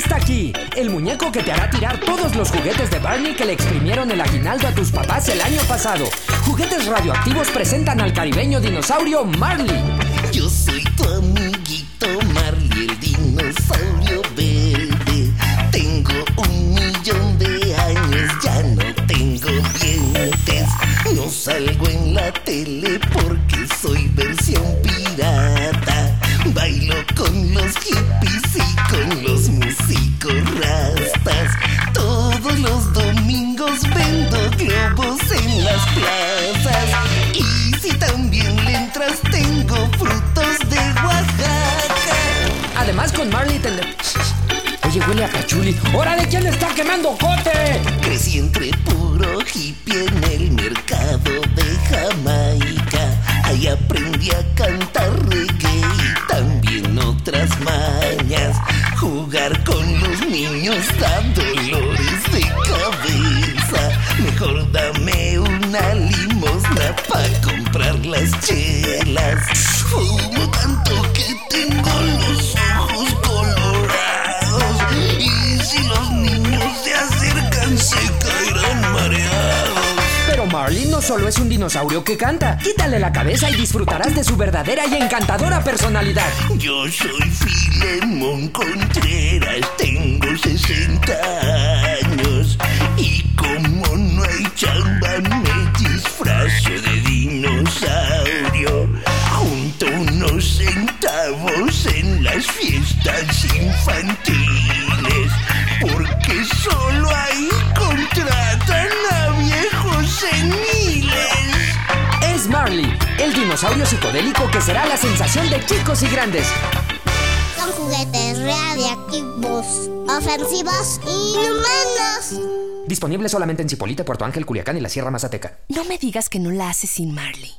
está aquí, el muñeco que te hará tirar todos los juguetes de Barney que le exprimieron el aguinaldo a tus papás el año pasado. Juguetes Radioactivos presentan al caribeño dinosaurio Marley. Yo soy tu amiguito Marley, el dinosaurio verde. Tengo 1.000.000 de años, ya no tengo dientes. No salgo en la tele porque soy versión pirata. Bailo con los hippies y con los músicos rastas. Todos los domingos vendo globos en las plazas. Y si también le entras, tengo frutos de Oaxaca. Además con Marley Oye, huele a cachuli. ¡Órale! ¿Quién está quemando cote? Crecí entre puro hippie en el mercado de Jamaica. Ahí aprendí a cantar reggae y también otras mañas. Jugar con los niños da dolores de cabeza. Mejor dame una limosna pa' comprar las chelas. Fumo tanto que tengo los ojos colorados. Y si los niños se acercan se caerán mareados. Pero Marley no solo es un dinosaurio que canta. Quítale la cabeza y disfrutarás de su verdadera y encantadora personalidad. Yo soy Filemón Contreras, tengo 60 años. Y como no hay chamba me disfrazo de dinosaurio. Junto unos centavos en las fiestas infantiles, porque solo ahí contratan a viejos seniles. Es Marley, el dinosaurio psicodélico que será la sensación de chicos y grandes. Son juguetes radiactivos, ofensivos y inhumanos. Disponible solamente en Cipolite, Puerto Ángel, Culiacán y la Sierra Mazateca. No me digas que no la haces sin Marley.